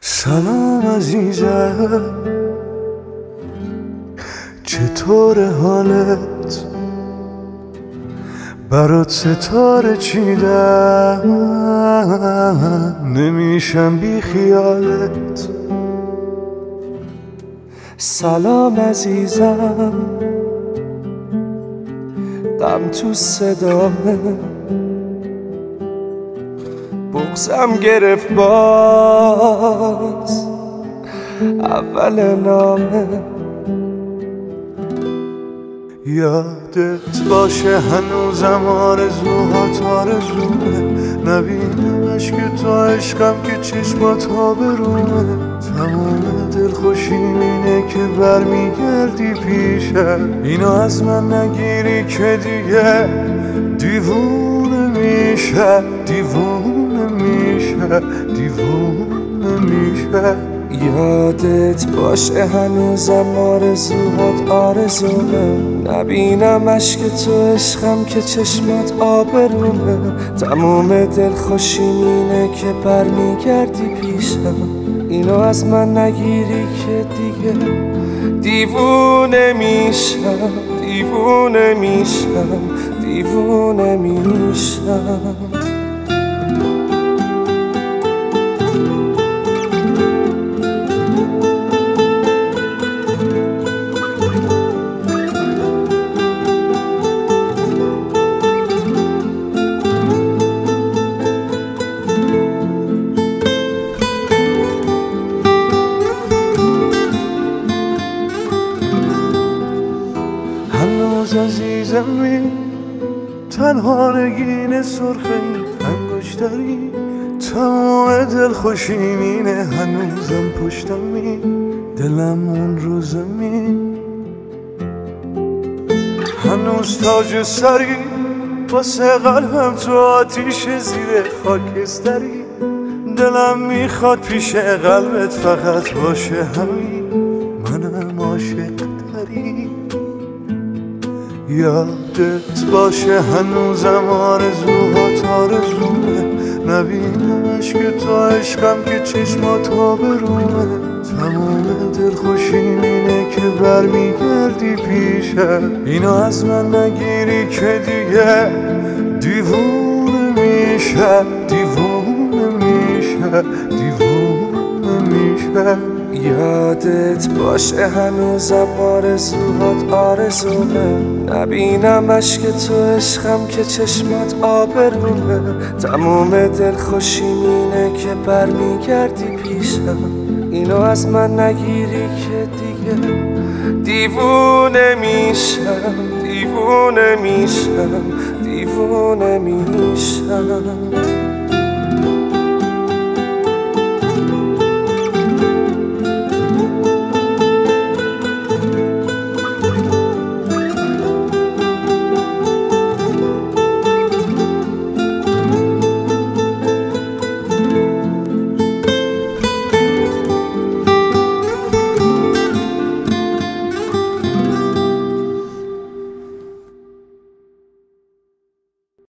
سلام عزیزم، چطور حالت؟ برات ستاره چیدم، نمیشم بی خیالت. سلام عزیزم، غم تو صدامه، بغضم گرفت باز اول نامه. یادت باشه هنوزم آرزوهات آرزومه، نبینمش که تو عشقم که چشمات آبرومه. تمام دلخوشیم اینه که برمیگردی پیشم، اینو از من نگیری که دیگه دیوونه میشه، دیوونه میشه، دیوونه میشه. یادت باشه هنوزم آرزوهات آرزومه، نبینمش که تو عشقم که چشمات آبرومه. تموم دلخوشیم اینه که برمیگردی پیشم، اینو از من نگیری که دیگه دیوونه میشم، دیوونه میشم، دیوونه میشم. هنوز عزیزمی، تنها نگین سرخ این انگشتری، تمام دلخوشیم اینه هنوزم پشتمی، دلم اون رو زمین. هنوز تاج سری واسه قلبم تو آتیش زیر خاکستری، دلم میخواد پیش قلبت فقط باشه همین، منم عاشق تری. یادت باشه هنوزم آرزوهات آرزومه، نبینمش که تو عشقم که چشمات آبرومه. تمام دلخوشیم اینه که برمیگردی پیشم، اینو از من نگیری که دیگه دیوونه میشه، دیوونه میشه، دیوونه میشه. یادت باشه هنوزم آرزوهات آرزومه، نبینمش که تو عشقم که چشمات آبرومه. تموم دلخوشیم اینه که برمیگردی پیشم، اینو از من نگیری که دیگه دیوونه میشم، دیوونه میشم، دیوونه میشم.